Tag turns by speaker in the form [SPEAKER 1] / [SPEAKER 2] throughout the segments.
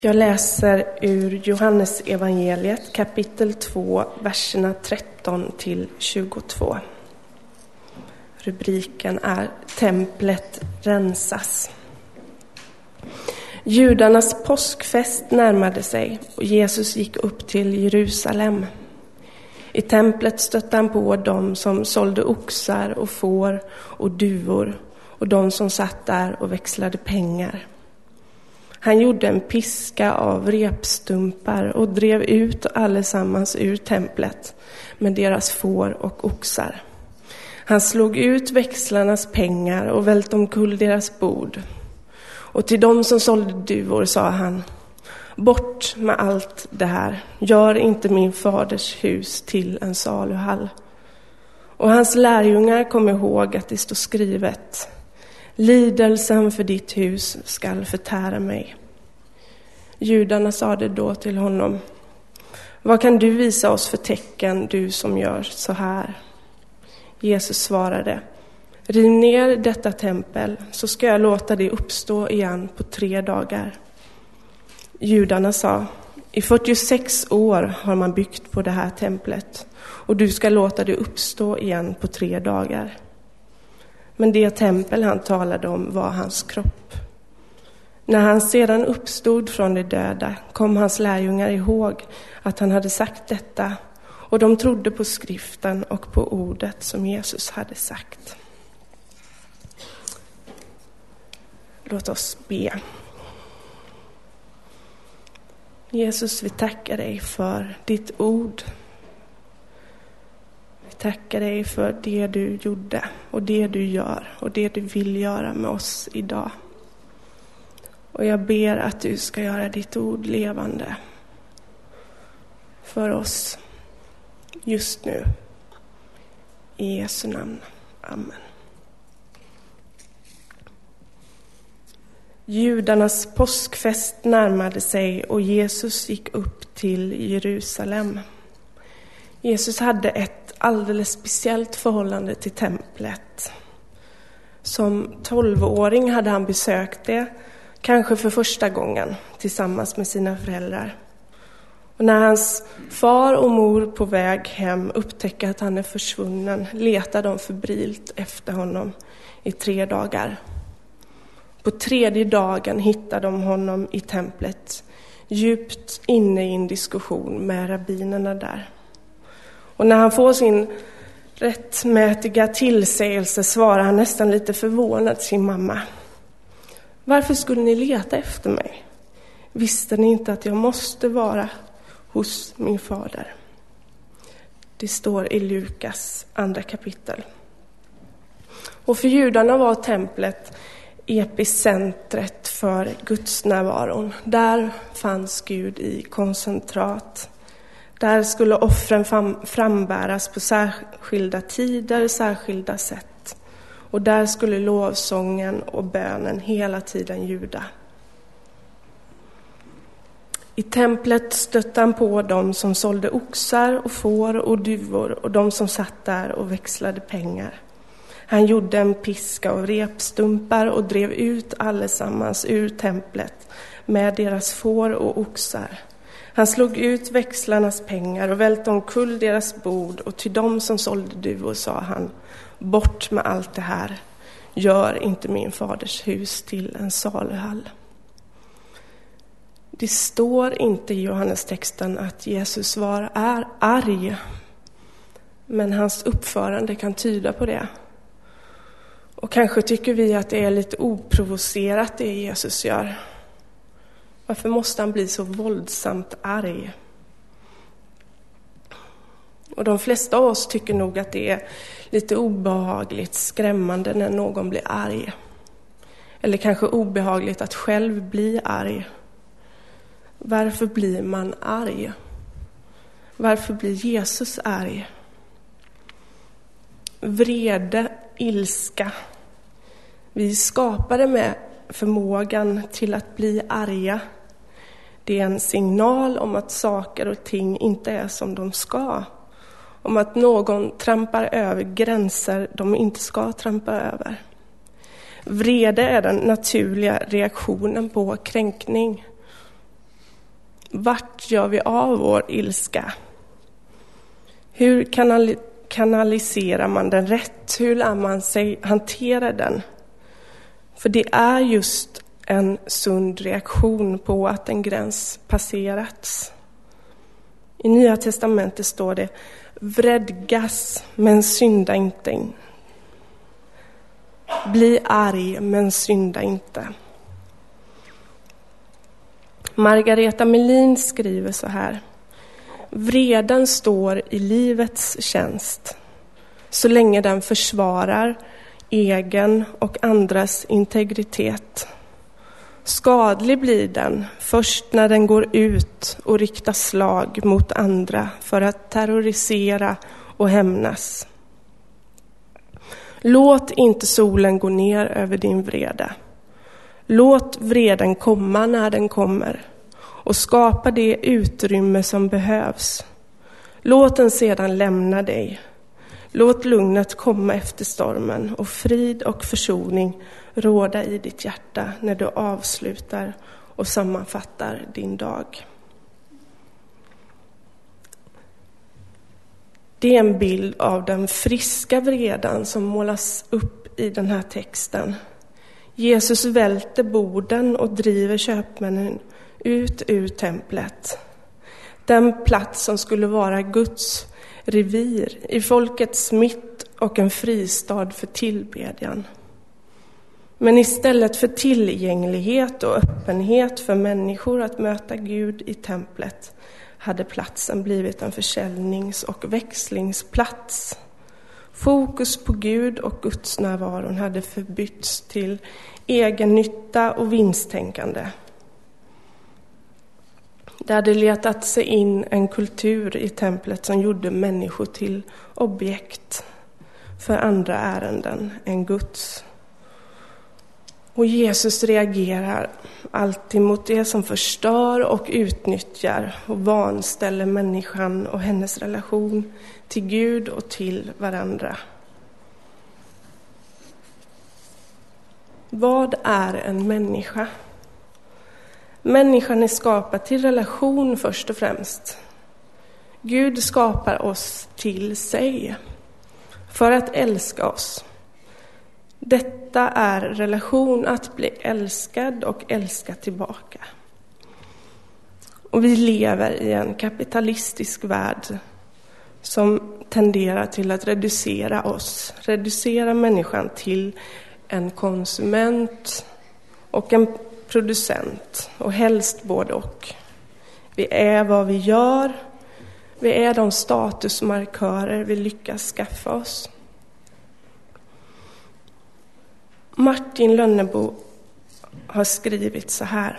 [SPEAKER 1] Jag läser ur Johannes evangeliet kapitel 2, verserna 13 till 22. Rubriken är Templet rensas. Judarnas påskfest närmade sig och Jesus gick upp till Jerusalem. I templet stötte han på dem som sålde oxar och får och duvor och de som satt där och växlade pengar. Han gjorde en piska av repstumpar och drev ut allesammans ur templet med deras får och oxar. Han slog ut växlarnas pengar och välte omkull deras bord. Och till dem som sålde duvor sa han: bort med allt det här, gör inte min faders hus till en saluhall. Och hans lärjungar kom ihåg att det står skrivet: lidelsen för ditt hus skall förtära mig. Judarna sade då till honom: vad kan du visa oss för tecken, du som gör så här? Jesus svarade: riv ner detta tempel, så ska jag låta det uppstå igen på 3 dagar. Judarna sa: i 46 år har man byggt på det här templet, och du ska låta det uppstå igen på 3 dagar. Men det tempel han talade om var hans kropp. När han sedan uppstod från de döda kom hans lärjungar ihåg att han hade sagt detta, och de trodde på skriften och på ordet som Jesus hade sagt. Låt oss be. Jesus, vi tackar dig för ditt ord. Vi tackar dig för det du gjorde och det du gör och det du vill göra med oss idag. Och jag ber att du ska göra ditt ord levande för oss just nu. I Jesu namn. Amen. Judarnas påskfest närmade sig och Jesus gick upp till Jerusalem. Jesus hade ett alldeles speciellt förhållande till templet. Som 12-åring hade han besökt det, kanske för första gången, tillsammans med sina föräldrar. Och när hans far och mor på väg hem upptäcker att han är försvunnen, letar de febrilt efter honom i 3 dagar. På 3:e dagen hittar de honom i templet, djupt inne i en diskussion med rabbinerna där. Och när han får sin rättmätiga tillsägelse svarar han nästan lite förvånad sin mamma: varför skulle ni leta efter mig? Visste ni inte att jag måste vara hos min fader? Det står i Lukas 2 kapitel. Och för judarna var templet epicentret för Guds närvaron. Där fanns Gud i koncentrat. Där skulle offren frambäras på särskilda tider, särskilda sätt. Och där skulle lovsången och bönen hela tiden ljuda. I templet stötte han på dem som sålde oxar och får och duvor och de som satt där och växlade pengar. Han gjorde en piska av repstumpar och drev ut allesammans ur templet med deras får och oxar. Han slog ut växlarnas pengar och välte omkull deras bord, och till dem som sålde duvor sa han: bort med allt det här, gör inte min faders hus till en saluhall. Det står inte i Johannestexten att Jesus är arg, men hans uppförande kan tyda på det. Och kanske tycker vi att det är lite oprovocerat det Jesus gör. Varför måste han bli så våldsamt arg? Och de flesta av oss tycker nog att det är lite obehagligt, skrämmande när någon blir arg. Eller kanske obehagligt att själv bli arg. Varför blir man arg? Varför blir Jesus arg? Vrede, ilska. Vi skapade med förmågan till att bli arga. Det är en signal om att saker och ting inte är som de ska. Om att någon trampar över gränser de inte ska trampa över. Vrede är den naturliga reaktionen på kränkning. Vart gör vi av vår ilska? Hur kanaliserar man den rätt? Hur lär man sig hantera den? För det är just en sund reaktion på att en gräns passerats. I Nya testamentet står det: vredgas, men synda inte. Bli arg, men synda inte. Margareta Melin skriver så här: vreden står i livets tjänst så länge den försvarar egen och andras integritet. Skadlig blir den först när den går ut och riktar slag mot andra för att terrorisera och hämnas. Låt inte solen gå ner över din vrede. Låt vreden komma när den kommer och skapa det utrymme som behövs. Låt den sedan lämna dig. Låt lugnet komma efter stormen och frid och försoning råda i ditt hjärta när du avslutar och sammanfattar din dag. Det är en bild av den friska vreden som målas upp i den här texten. Jesus välter borden och driver köpmännen ut ur templet. Den plats som skulle vara Guds revir i folkets mitt och en fristad för tillbedjan. Men istället för tillgänglighet och öppenhet för människor att möta Gud i templet hade platsen blivit en försäljnings- och växlingsplats. Fokus på Gud och Guds närvaron hade förbytts till egen nytta och vinsttänkande. Det hade letat sig in en kultur i templet som gjorde människor till objekt för andra ärenden än Guds. Och Jesus reagerar alltid mot det som förstör och utnyttjar och vanställer människan och hennes relation till Gud och till varandra. Vad är en människa? Människan är skapad till relation först och främst. Gud skapar oss till sig för att älska oss. Detta är relation, att bli älskad och älska tillbaka. Och vi lever i en kapitalistisk värld som tenderar till att reducera människan till en konsument och en producent, och helst både och. Vi är vad vi gör, vi är de statusmarkörer vi lyckas skaffa oss. Martin Lönnebo har skrivit så här: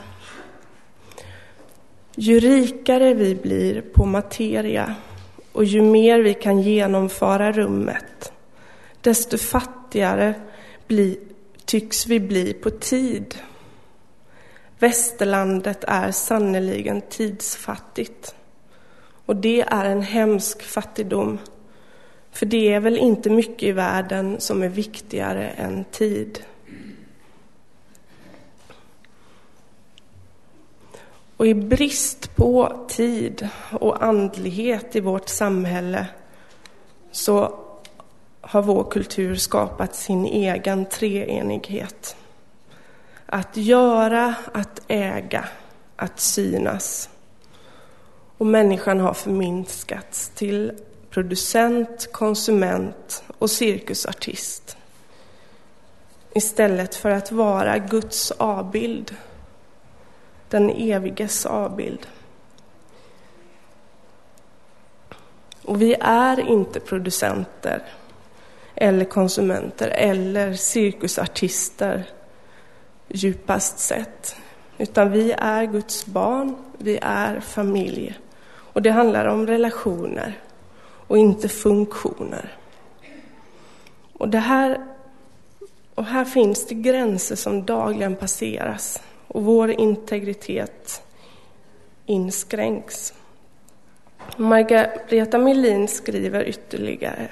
[SPEAKER 1] ju rikare vi blir på materia och ju mer vi kan genomföra rummet, desto fattigare tycks vi bli på tid. Västerlandet är sannoliken tidsfattigt. Och det är en hemsk fattigdom. För det är väl inte mycket i världen som är viktigare än tid. Och i brist på tid och andlighet i vårt samhälle så har vår kultur skapat sin egen treenighet. Att göra, att äga, att synas. Och människan har förminskats till producent, konsument och cirkusartist. Istället för att vara Guds avbild, den eviges avbild. Och vi är inte producenter eller konsumenter eller cirkusartister djupast sett. Utan vi är Guds barn, vi är familj. Och det handlar om relationer och inte funktioner. Och här finns det gränser som dagligen passeras. Och vår integritet inskränks. Margareta Melin skriver ytterligare: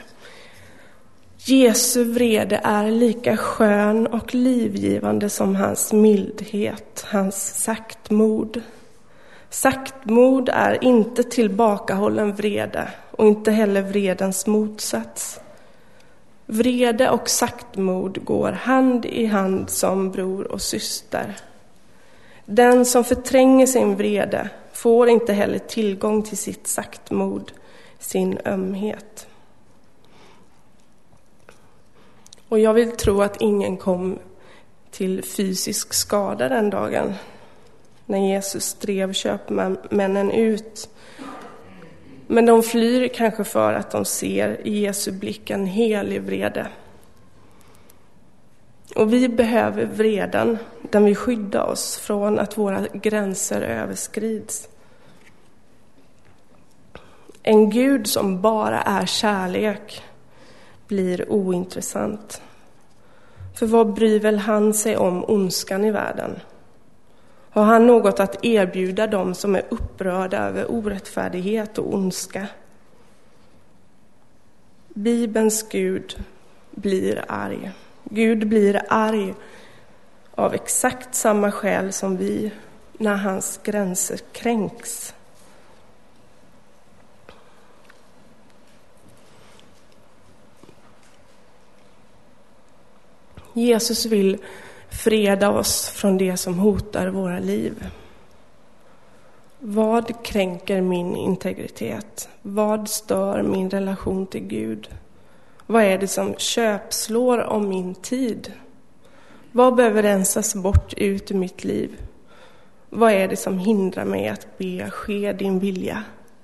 [SPEAKER 1] Jesu vrede är lika skön och livgivande som hans mildhet, hans saktmod. Saktmod är inte tillbakahållen vrede och inte heller vredens motsats. Vrede och saktmod går hand i hand som bror och syster. Den som förtränger sin vrede får inte heller tillgång till sitt saktmod, sin ömhet. Och jag vill tro att ingen kom till fysisk skada den dagen när Jesus drev köpmännen ut. Men de flyr kanske för att de ser i Jesu blick en helig vrede. Och vi behöver vreden, den vill skydda oss från att våra gränser överskrids. En Gud som bara är kärlek blir ointressant. För vad bryr väl han sig om ondskan i världen? Har han något att erbjuda dem som är upprörda över orättfärdighet och ondska? Bibelns Gud blir arg. Gud blir arg av exakt samma skäl som vi när hans gränser kränks. Jesus vill freda oss från det som hotar våra liv. Vad kränker min integritet? Vad stör min relation till Gud? Vad är det som köpslår om min tid? Vad behöver rensas bort ut ur mitt liv? Vad är det som hindrar mig att be, ske din vilja?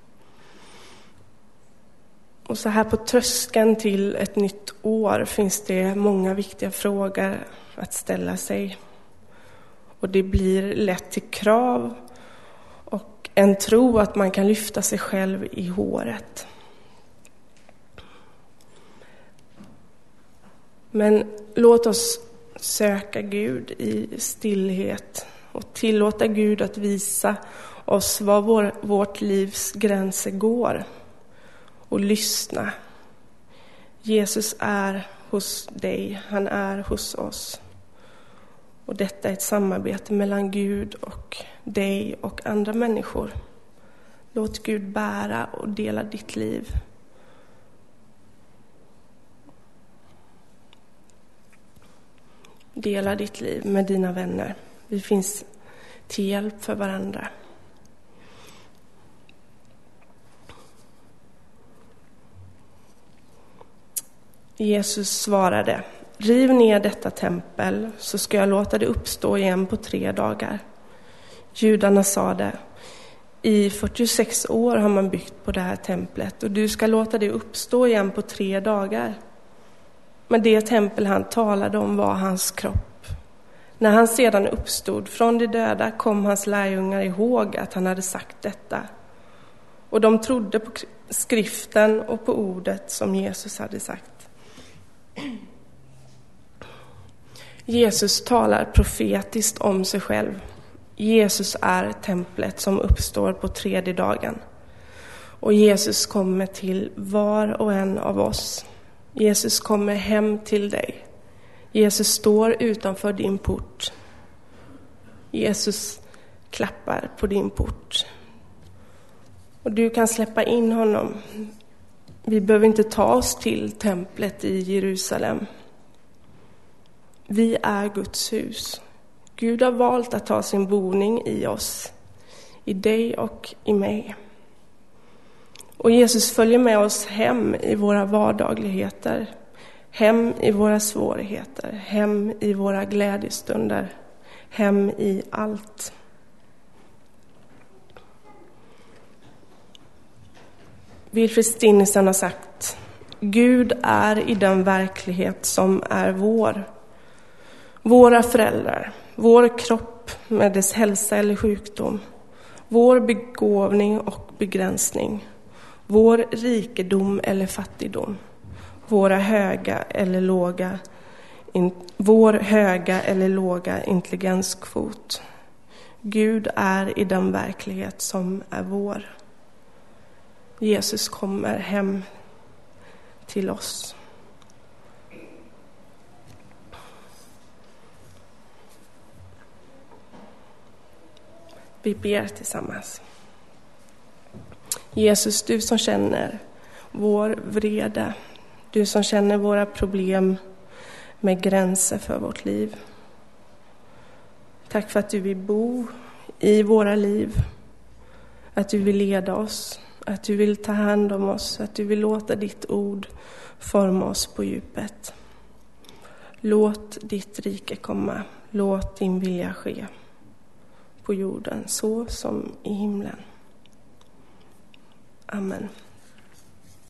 [SPEAKER 1] Och så här på tröskeln till ett nytt år finns det många viktiga frågor att ställa sig. Och det blir lätt till krav och en tro att man kan lyfta sig själv i håret. Men låt oss söka Gud i stillhet och tillåta Gud att visa oss var vårt livs gränser går. Och lyssna. Jesus är hos dig, han är hos oss. Och detta är ett samarbete mellan Gud och dig och andra människor. Låt Gud bära och dela ditt liv. Dela ditt liv med dina vänner. Vi finns till hjälp för varandra. Jesus svarade: riv ner detta tempel så ska jag låta det uppstå igen på 3 dagar. Judarna sade: i 46 år har man byggt på det här templet och du ska låta det uppstå igen på 3 dagar. Men det tempel han talade om var hans kropp. När han sedan uppstod från de döda kom hans lärjungar ihåg att han hade sagt detta. Och de trodde på skriften och på ordet som Jesus hade sagt. Jesus talar profetiskt om sig själv. Jesus är templet som uppstår på 3:e dagen. Och Jesus kommer till var och en av oss. Jesus kommer hem till dig. Jesus står utanför din port. Jesus klappar på din port. Och du kan släppa in honom. Vi behöver inte ta oss till templet i Jerusalem. Vi är Guds hus. Gud har valt att ta sin boning i oss, i dig och i mig. Och Jesus följer med oss hem i våra vardagligheter, hem i våra svårigheter, hem i våra glädjestunder, hem i allt. Wilfrid Stinnesen har sagt: Gud är i den verklighet som är vår. Våra föräldrar, vår kropp med dess hälsa eller sjukdom, vår begåvning och begränsning, vår rikedom eller fattigdom, vår höga eller låga intelligenskvot. Gud är i den verklighet som är vår. Jesus kommer hem till oss. Vi ber tillsammans. Jesus, du som känner vår vrede, du som känner våra problem med gränser för vårt liv. Tack för att du vill bo i våra liv, att du vill leda oss, att du vill ta hand om oss, att du vill låta ditt ord forma oss på djupet. Låt ditt rike komma, låt din vilja ske på jorden så som i himlen. Amen.